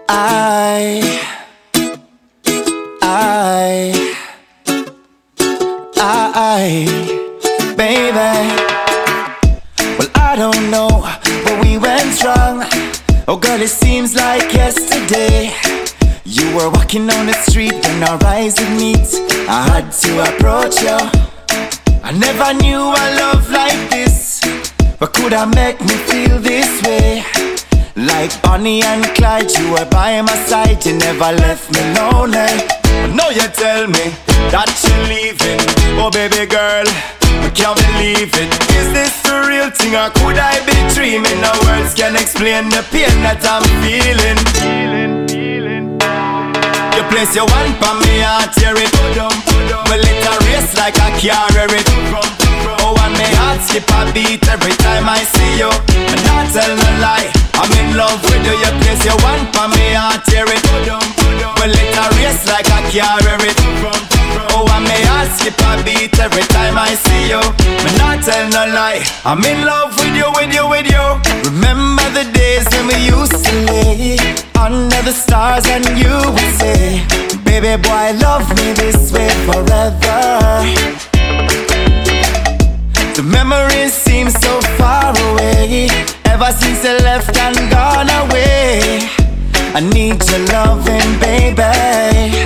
I, baby. Well, I don't know, but we went wrong. Oh girl, it seems like yesterday. You were walking down the street when our eyes would meet. I had to approach you. I never knew a love like this. But could I make me feel this way? Like Bonnie and Clyde, you were by my side. You never left me lonely. But now you tell me that you're leaving. Oh baby girl, I can't believe it. Is this the real thing or could I be dreaming? No words can explain the pain that I'm feeling. You place your one for me, I tear it. Well, it a race like I carry it. Oh, and my heart skip a beat every time I see you. And not tell no lie, I'm in love with you. You place your one for me, I tear it. Well, it a race like I carry it. Oh, and my heart skip a beat every time I see you. But not tell no lie, I'm in love with you, with you, with you. Remember the days when we used to lay under the stars and you would say, baby boy, love me this way forever. The memories seem so far away, ever since you left and gone away. I need your loving, baby.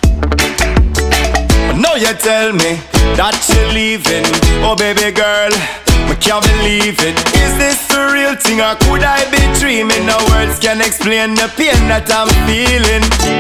But now you tell me that you're leaving. Oh baby girl, I can't believe it. Is this the real thing or could I be dreaming? No words can explain the pain that I'm feeling.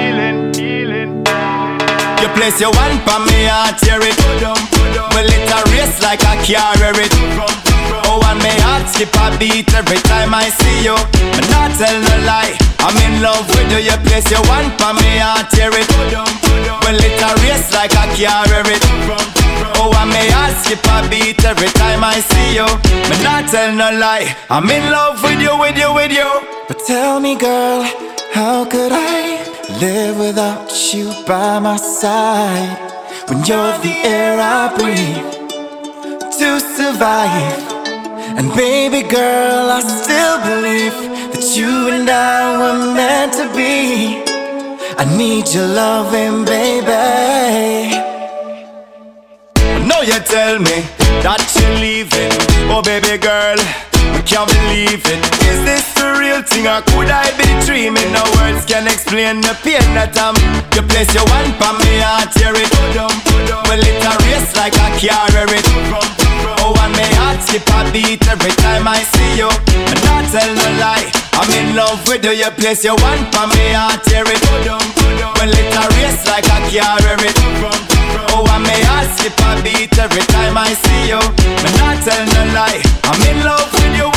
You place your one for me, I tear it. Well, it a race like I carry it. Oh, and my heart skip a beat every time I see you. And not tell no lie, I'm in love with you. You place your one for me, I tear it. Well, it a race like I carry it. Oh, and my heart skip a beat every time I see you. But not tell no lie, I'm in love with you, with you, with you. But tell me girl, how could I live without you by my side? When you're the air I breathe to survive. And baby girl, I still believe that you and I were meant to be. I need your loving, baby. Now you tell me that you're leaving. Oh baby girl, I can't believe it. Is this the real thing or could I be dreaming? No words can explain the pain that I'm. You place your one for me, I tear it. Well, it a race like I carry it. Oh, and my heart skip a beat every time I see you. And not tell no lie, I'm in love with you. You place your one for me, I tear it. Well, it a race like I carry it. Oh, and my heart skip a beat every time I see you. But not tell no lie, I'm in love with you.